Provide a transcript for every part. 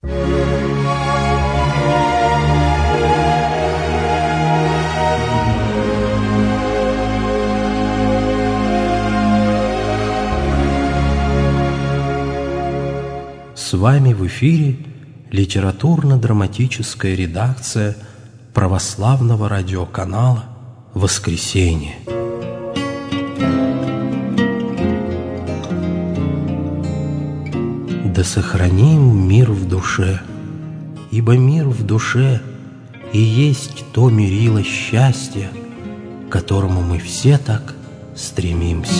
С вами в эфире литературно-драматическая редакция православного радиоканала «Воскресенье». Да сохраним мир в душе, ибо мир в душе и есть то мерило счастья, к которому мы все так стремимся.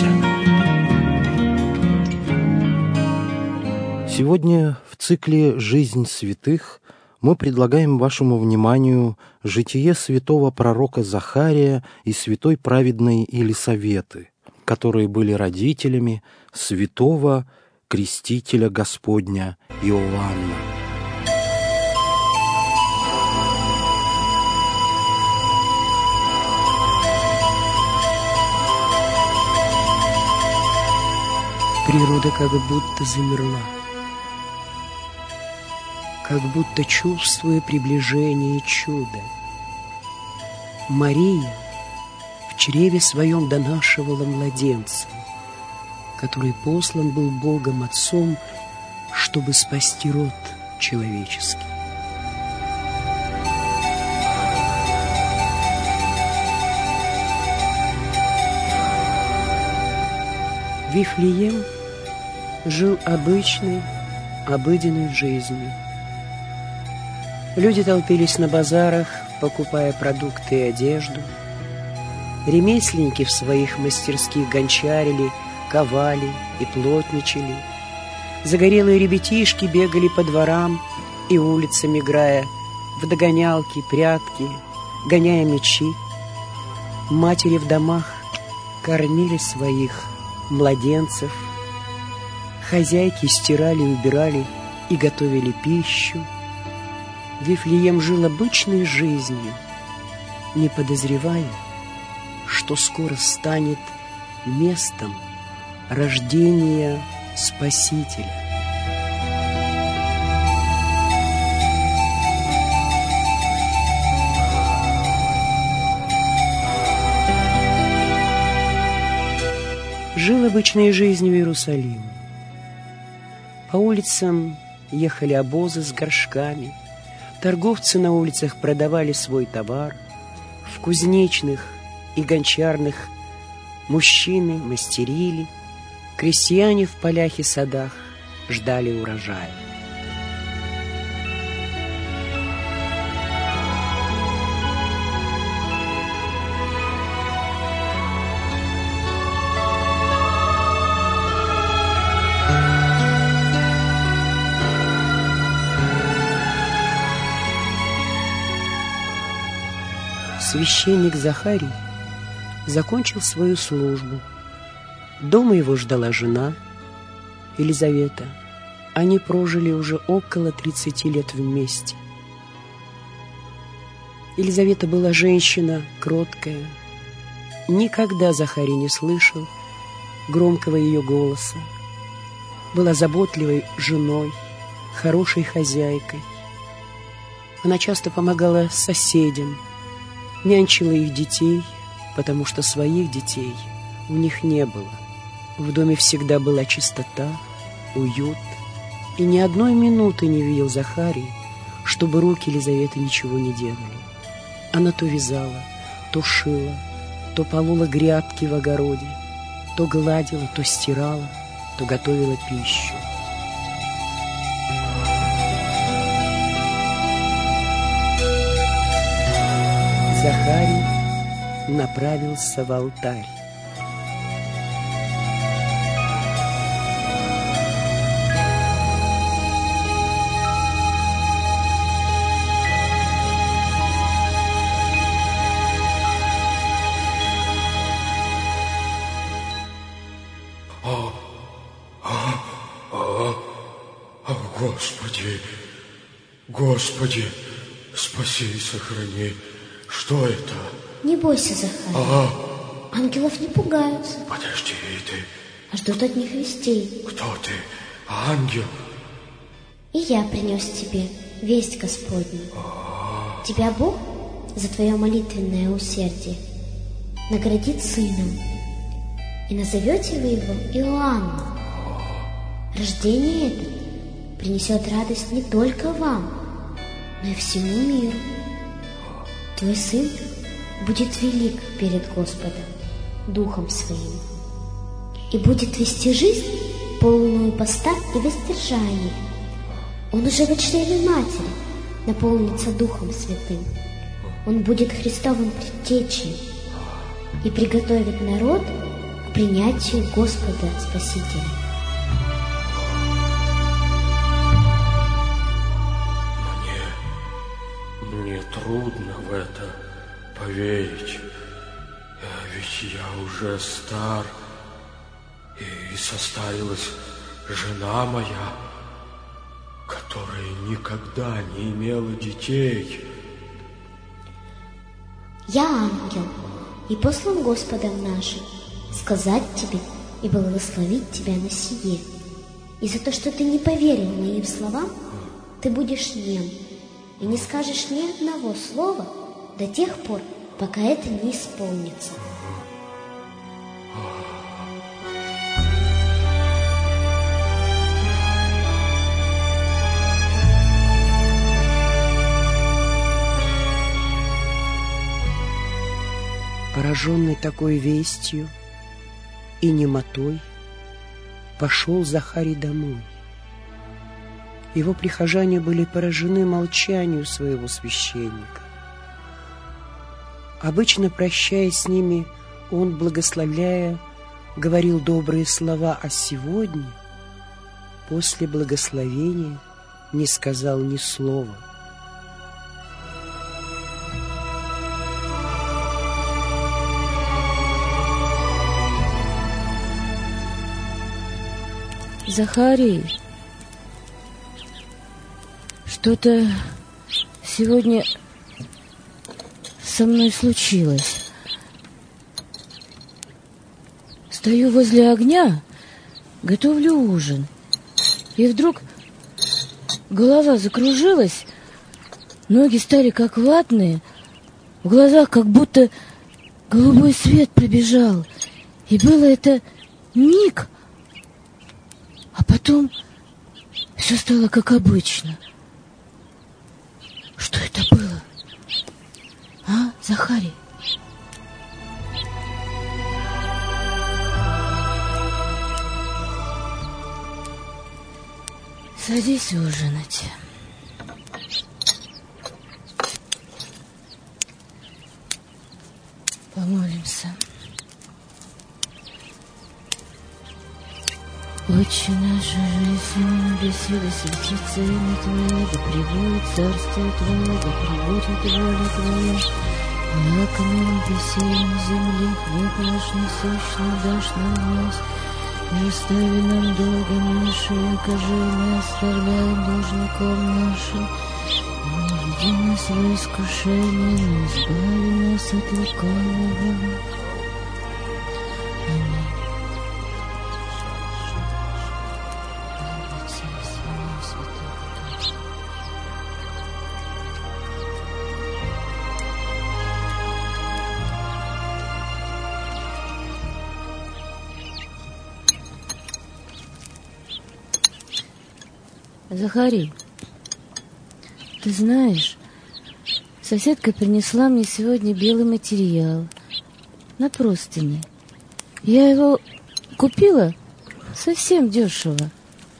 Сегодня в цикле «Жизнь святых» мы предлагаем вашему вниманию житие святого пророка Захария и святой праведной Елисаветы, которые были родителями святого крестителя Господня Иоанна. Природа как будто замерла, как будто чувствуя приближение чуда. Мария в чреве своем донашивала младенца, который послан был Богом Отцом, чтобы спасти род человеческий. Вифлеем жил обычной, обыденной жизнью. Люди толпились на базарах, покупая продукты и одежду. Ремесленники в своих мастерских гончарили, ковали и плотничали. Загорелые ребятишки бегали по дворам и улицам, играя в догонялки, прятки, гоняя мячи. Матери в домах кормили своих младенцев. Хозяйки стирали, убирали и готовили пищу. Вифлеем жил обычной жизнью, не подозревая, что скоро станет местом рождения Спасителя. Жил обычной жизнью Иерусалим. По улицам ехали обозы с горшками, торговцы на улицах продавали свой товар, в кузнечных и гончарных мужчины мастерили, крестьяне в полях и садах ждали урожая. Священник Захарий закончил свою службу. Дома его ждала жена Елизавета. Они прожили уже около 30 лет вместе. Елизавета была женщина кроткая. Никогда Захарий не слышал громкого ее голоса. Была заботливой женой, хорошей хозяйкой. Она часто помогала соседям, нянчила их детей, потому что своих детей у них не было. В доме всегда была чистота, уют, и ни одной минуты не видел Захарий, чтобы руки Елизаветы ничего не делали. Она то вязала, то шила, то полола грядки в огороде, то гладила, то стирала, то готовила пищу. Захарий направился в алтарь. Господи, Господи, спаси и сохрани. Что это? Не бойся, Захарий. Ангелов не пугаются. Подожди ты. А ждут от них вестей. Кто ты? Ангел? И я принес тебе весть Господню. Тебя Бог за твое молитвенное усердие наградит сыном, и назовете вы его Иоанном. Рождение это принесет радость не только вам, но и всему миру. Твой сын будет велик перед Господом, Духом Своим, и будет вести жизнь, полную поста и воздержания. Он уже в чреве матери наполнится Духом Святым. Он будет Христовым предтечей и приготовит народ к принятию Господа Спасителя. Мне трудно в это поверить. Ведь я уже стар, и состарилась жена моя, которая никогда не имела детей. Я ангел, и послан Господом нашим сказать тебе и благословить тебя на сие. И за то, что ты не поверил моим словам, ты будешь нем и не скажешь ни одного слова до тех пор, пока это не исполнится. Пораженный такой вестью и немотой, пошел Захарий домой. Его прихожане были поражены молчанию своего священника. Обычно, прощаясь с ними, он, благословляя, говорил добрые слова, а сегодня, после благословения, не сказал ни слова. Захарий, что-то сегодня со мной случилось. Стою возле огня, готовлю ужин, и вдруг голова закружилась, ноги стали как ватные, в глазах как будто голубой свет пробежал, и было это миг. А потом все стало как обычно. Что это было? А, Захарий? Садись ужинать. Помолимся. Отче наш, жизнь на небесе, да светится имя Твое, да пребудет царствие Твое, да пребудет воля Твоя, яко на небесе и на земле хлеб наш насущный дашь нам днес, и остави нам долги наши, якоже мы оставляем должником нашим, и не веди нас во искушение, но избави нас от лукавого. Аминь. Захарий, ты знаешь, соседка принесла мне сегодня белый материал на простыни. Я его купила совсем дешево.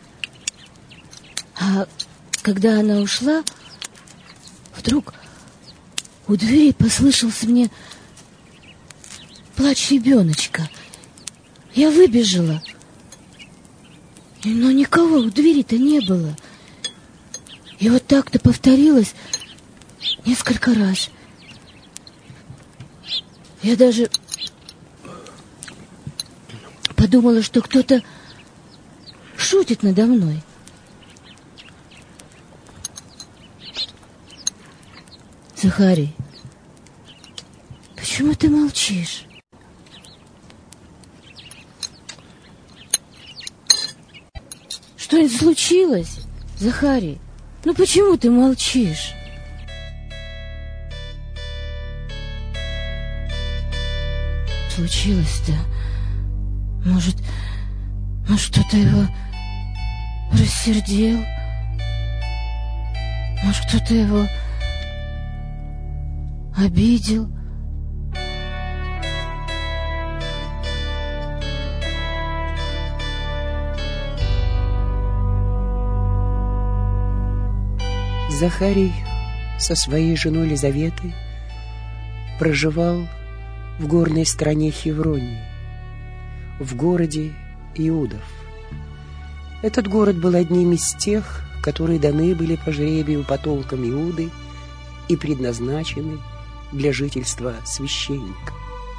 А когда она ушла, вдруг у двери послышался мне плач ребеночка. Я выбежала, но никого у двери-то не было. И вот так-то повторилось несколько раз. Я даже подумала, что кто-то шутит надо мной. Захарий, почему ты молчишь? Что-нибудь случилось? Захарий, ну почему ты молчишь? Случилось-то? Может, кто-то его рассердил? Может, кто-то его обидел? Захарий со своей женой Лизаветой проживал в горной стране Хевронии, в городе Иудов. Этот город был одним из тех, которые даны были по жребию потомкам Иуды и предназначены для жительства священника.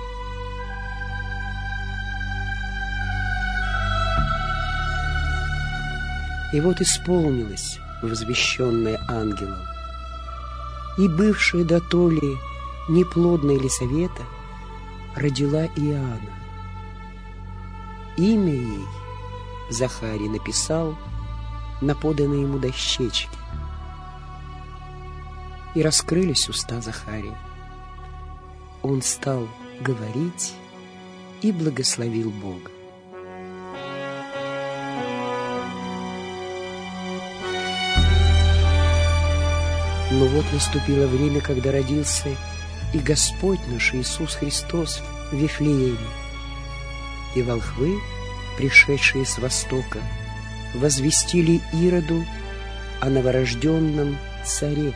И вот исполнилось возвещенное ангелом, и бывшая дотоле неплодная Лизавета родила Иоанна. Имя ей Захарий написал на поданной ему дощечке. И раскрылись уста Захария. Он стал говорить и благословил Бога. Но вот наступило время, когда родился и Господь наш Иисус Христос в Вифлееме. И волхвы, пришедшие с востока, возвестили Ироду о новорожденном царе.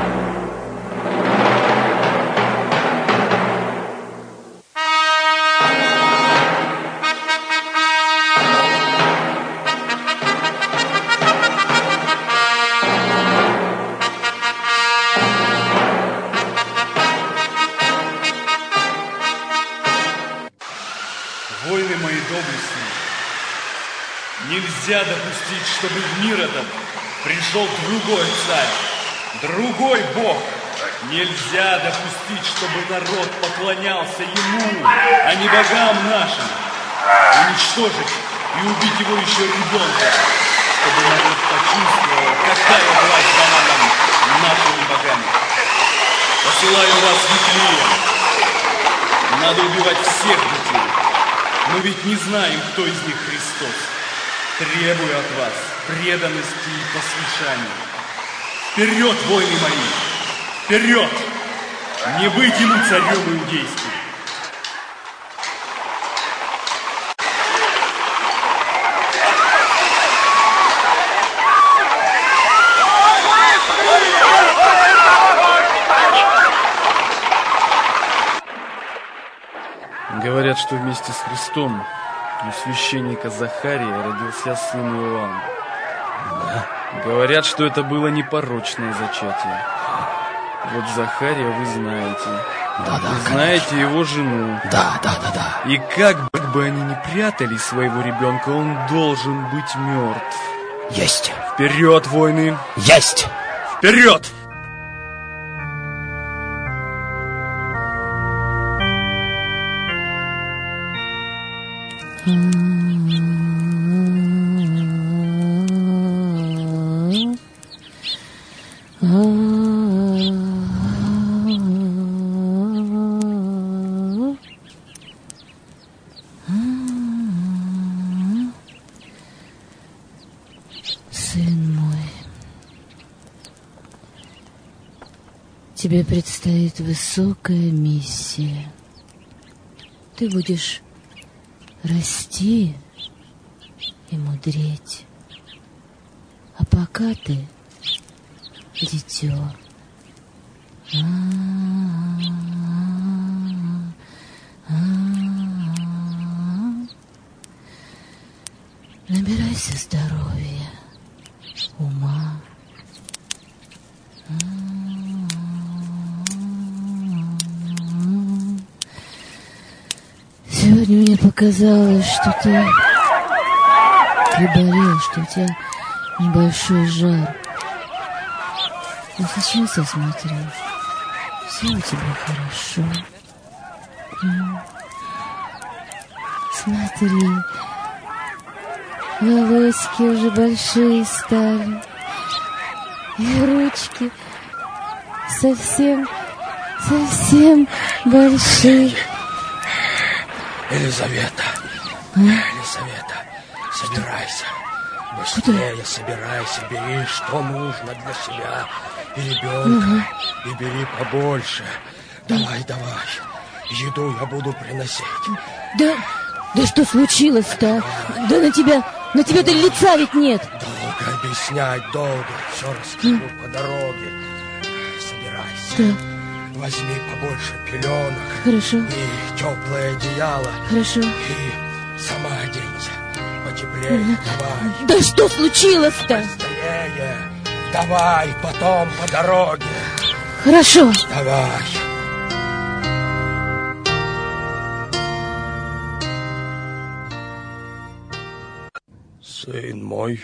Воины мои доблестные, нельзя допустить, чтобы в мир этот пришел другой царь, другой Бог. Нельзя допустить, чтобы народ поклонялся ему, а не богам нашим. Уничтожить и убить его еще ребенка, чтобы народ почувствовал, какая власть дана нам нашими богами. Посылаю вас в Вифлеем. Надо убивать всех детей. Мы ведь не знаем, кто из них Христос. Требую от вас преданности и послушания. Вперед, воины мои! Вперед! Не быть ему царем иудейским! Говорят, что вместе с Христом у священника Захария родился сын Иоанн. Да. Говорят, что это было непорочное зачатие. Вот Захария вы знаете. Да, вы знаете его жену. Да. И как бы они ни прятали своего ребенка, он должен быть мертв. Есть. Вперед, воины! Есть. Вперед! Сын мой, тебе предстоит высокая миссия. Ты будешь расти и мудреть. А пока ты дитё. Набирайся здоровья, ума. Сегодня мне показалось, что ты приболел, что у тебя небольшой жар. Но сейчас я смотрю, все у тебя хорошо. Смотри, волосики уже большие стали, И ручки совсем большие. Елизавета, Елизавета, собирайся. Быстрее собирайся, бери, что нужно для себя и ребенка. И бери побольше. Давай. Еду я буду приносить. Да что случилось-то? Да на тебя-то лица ведь нет. Долго объяснять, все расскажу по дороге. Собирайся. Да. Возьми побольше пеленок. Хорошо. И теплое одеяло. Хорошо. И сама оденься. Потеплее, давай. Да что случилось-то? Быстрее. Давай, потом по дороге. Хорошо. Давай. Сын мой,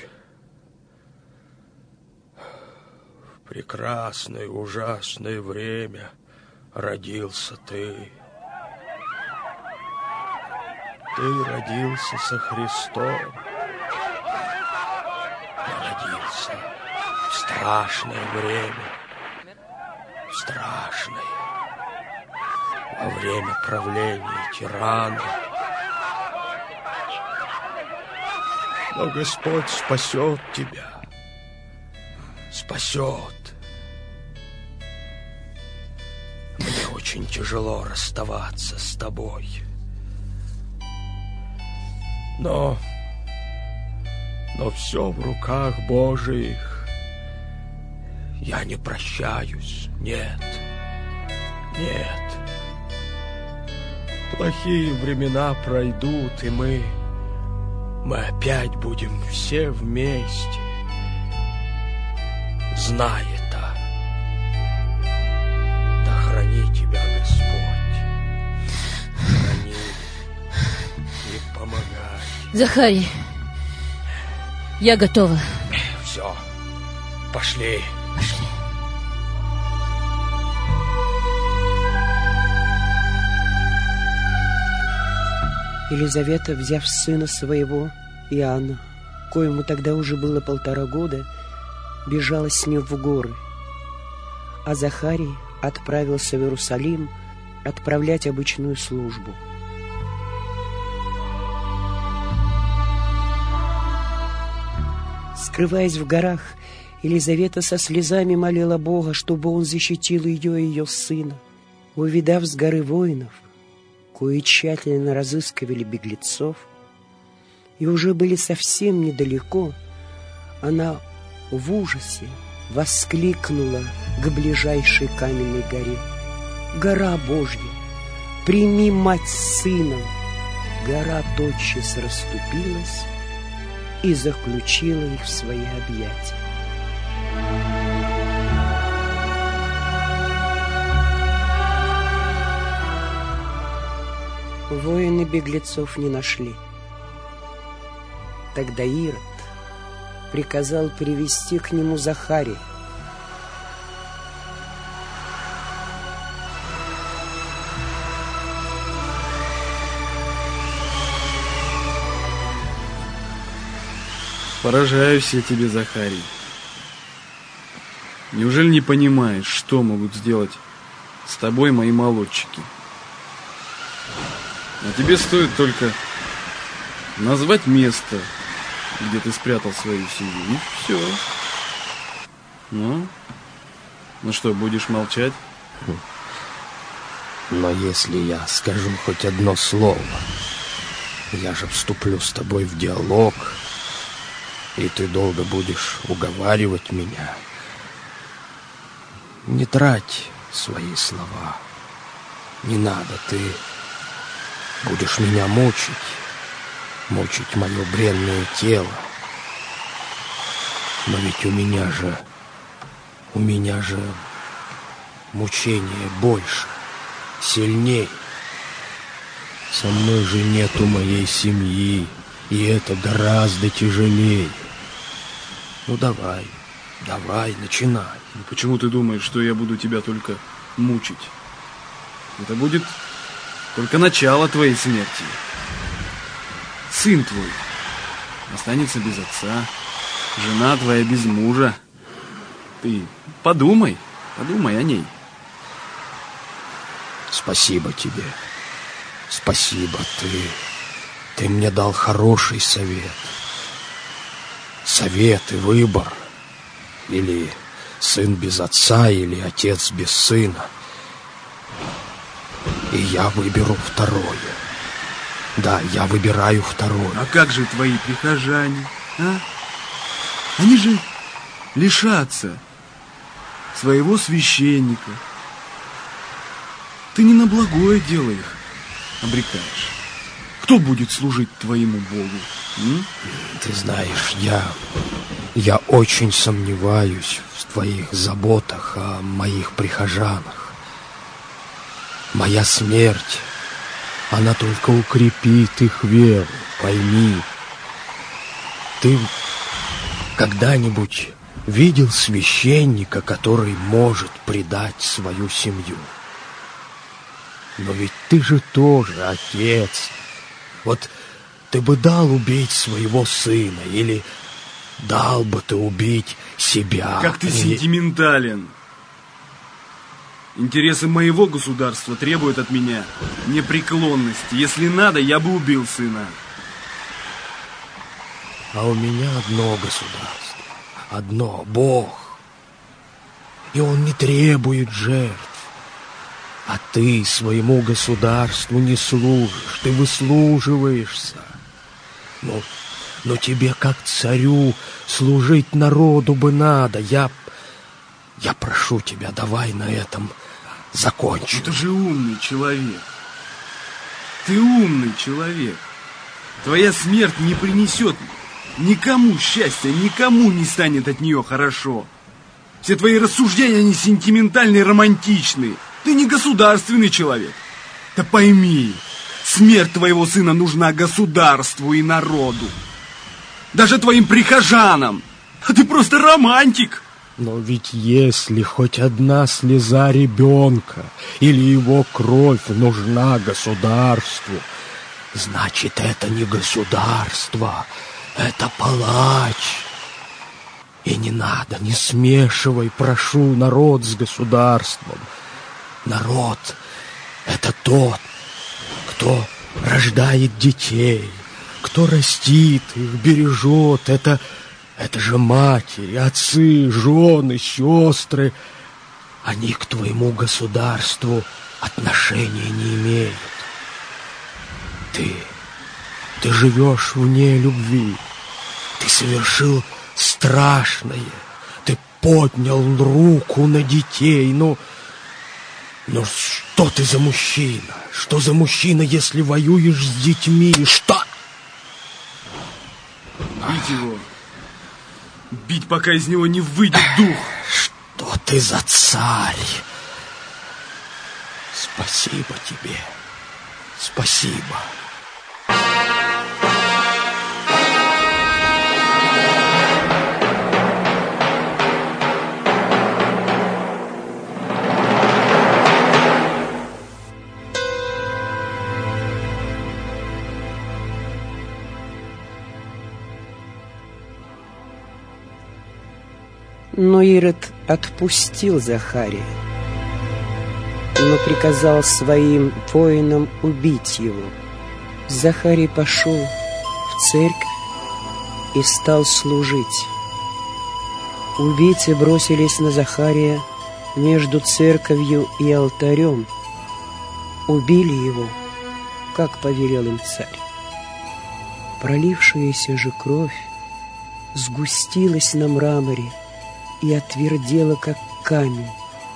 в прекрасное, ужасное время родился ты. Ты родился со Христом. Я родился в страшное время. Страшное. Во время правления тирана. Но Господь спасет тебя. Спасет. Мне очень тяжело расставаться с тобой. Но все в руках Божиих. Я не прощаюсь. Нет. Плохие времена пройдут, и мы опять будем все вместе. Знай это. Да храни тебя Господь. Храни и помогай. Захарий, я готова. Все, пошли. Елизавета, взяв сына своего, Иоанна, коему тогда уже было 1,5 года, бежала с ним в горы. А Захарий отправился в Иерусалим отправлять обычную службу. Скрываясь в горах, Елизавета со слезами молила Бога, чтобы он защитил ее и ее сына. Увидав с горы воинов, кои тщательно разыскивали беглецов, и уже были совсем недалеко, она в ужасе воскликнула к ближайшей каменной горе: «Гора Божья, прими мать с сыном!» Гора тотчас расступилась и заключила их в свои объятия. Воины беглецов не нашли. Тогда Ирод приказал привести к нему Захария. Поражаюсь я тебе, Захарий. Неужели не понимаешь, что могут сделать с тобой мои молодчики? А тебе стоит только назвать место, где ты спрятал свою семью, и все. Ну что, будешь молчать? Но если я скажу хоть одно слово, я же вступлю с тобой в диалог, и ты долго будешь уговаривать меня. Не трать свои слова. Не надо, ты будешь меня мучить мое бренное тело. Но ведь у меня же мучение больше, сильней. Со мной же нету моей семьи, и это гораздо тяжелее. Ну давай, начинай. Ну, почему ты думаешь, что я буду тебя только мучить? Это будет только начало твоей смерти. Сын твой останется без отца, жена твоя без мужа. Ты подумай о ней. Спасибо тебе. Спасибо, ты мне дал хороший совет. Совет и выбор. Или сын без отца, или отец без сына. И я выберу второе. Да, я выбираю второе. А как же твои прихожане, а? Они же лишатся своего священника. Ты не на благое дело их обрекаешь. Кто будет служить твоему Богу? Ты знаешь, я очень сомневаюсь в твоих заботах о моих прихожанах. Моя смерть, она только укрепит их веру, пойми. Ты когда-нибудь видел священника, который может предать свою семью? Но ведь ты же тоже отец. Вот ты бы дал убить своего сына, или дал бы ты убить себя? Как ты сентиментален. Интересы моего государства требуют от меня непреклонности. Если надо, я бы убил сына. А у меня одно государство. Одно, Бог. И Он не требует жертв. А ты своему государству не служишь, ты выслуживаешься. Но тебе, как царю, служить народу бы надо. Я прошу тебя, давай на этом закончим. Ты же умный человек. Ты умный человек. Твоя смерть не принесет никому счастья, никому не станет от нее хорошо. Все твои рассуждения, они сентиментальные, романтичные. Ты не государственный человек. Да пойми, смерть твоего сына нужна государству и народу. Даже твоим прихожанам. А ты просто романтик. Но ведь если хоть одна слеза ребенка или его кровь нужна государству, значит, это не государство, это палач. И не надо, не смешивай, прошу, народ с государством. Народ — это тот, кто рождает детей, кто растит их, бережет. Это же матери, отцы, жены, сестры. Они к твоему государству отношения не имеют. Ты живешь вне любви. Ты совершил страшное. Ты поднял руку на детей. Ну что ты за мужчина? Что за мужчина, если воюешь с детьми? Что? Бить его. Бить, пока из него не выйдет дух. Что ты за царь? Спасибо тебе. Спасибо. Но Ирод отпустил Захария, но приказал своим воинам убить его. Захарий пошел в церковь и стал служить. Убийцы бросились на Захария между церковью и алтарем, убили его, как повелел им царь. Пролившаяся же кровь сгустилась на мраморе и отвердела, как камень,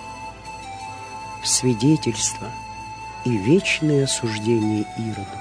в свидетельство и вечное осуждение Ироду.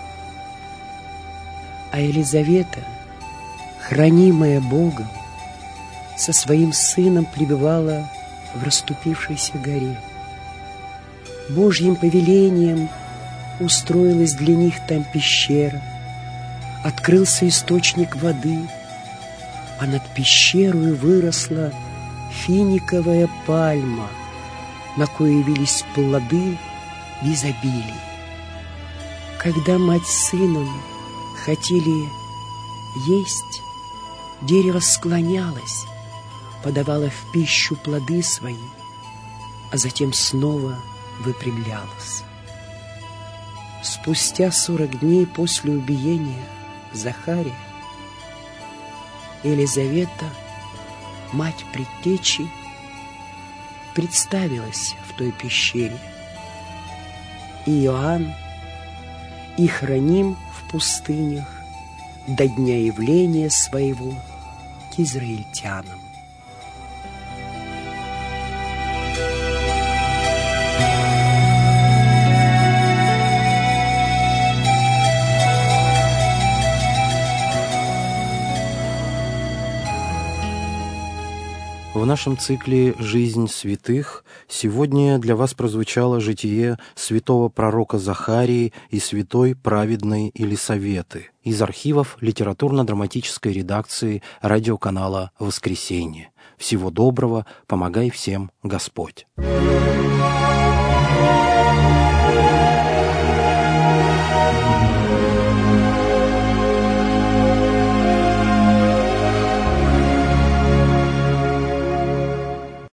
А Елизавета, хранимая Богом, со своим сыном пребывала в расступившейся горе. Божьим повелением устроилась для них там пещера, открылся источник воды, а над пещерой выросла финиковая пальма, на кое явились плоды в изобилии. Когда мать с сыном хотели есть, дерево склонялось, подавала в пищу плоды свои, а затем снова выпрямлялась. Спустя 40 дней после убиения Захария Елизавета, мать предтечи, представилась в той пещере. И Иоанн, и храним в пустынях до дня явления своего к израильтянам. В нашем цикле «Жизнь святых» сегодня для вас прозвучало житие святого пророка Захарии и святой праведной Елисаветы из архивов литературно-драматической редакции радиоканала «Воскресенье». Всего доброго, помогай всем Господь!